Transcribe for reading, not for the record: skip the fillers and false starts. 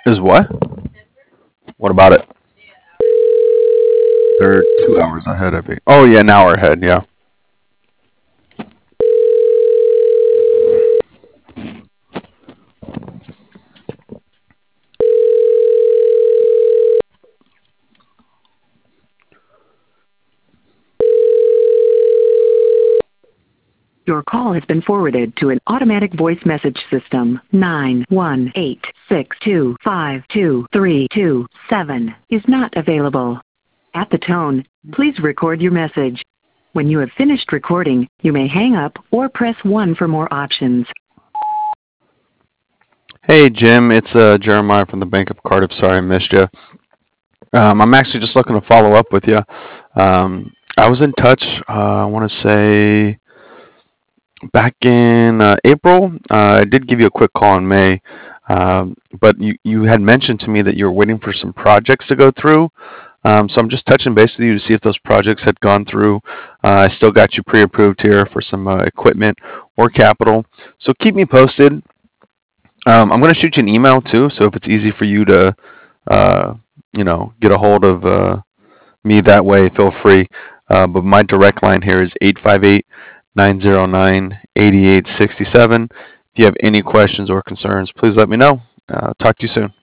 Is what? What about it? They're 2 hours ahead of me. Oh yeah, an hour ahead. Yeah. Your call has been forwarded to an automatic voice message system. 918-625-2327 is not available. At the tone, please record your message. When you have finished recording, you may hang up or press 1 for more options. Hey Jim, it's Jeremiah from the Bank of Cardiff. Sorry I missed you. I'm actually just looking to follow up with you. I was in touch. I want to say back in April. I did give you a quick call in May, but you had mentioned to me that you were waiting for some projects to go through. So I'm just touching base with you to see if those projects had gone through. I still got you pre-approved here for some equipment or capital. So keep me posted. I'm going to shoot you an email too. So if it's easy for you to, uh, get a hold of me that way, feel free. But my direct line here is 858-909-8867. If you have any questions or concerns, please let me know. Talk to you soon.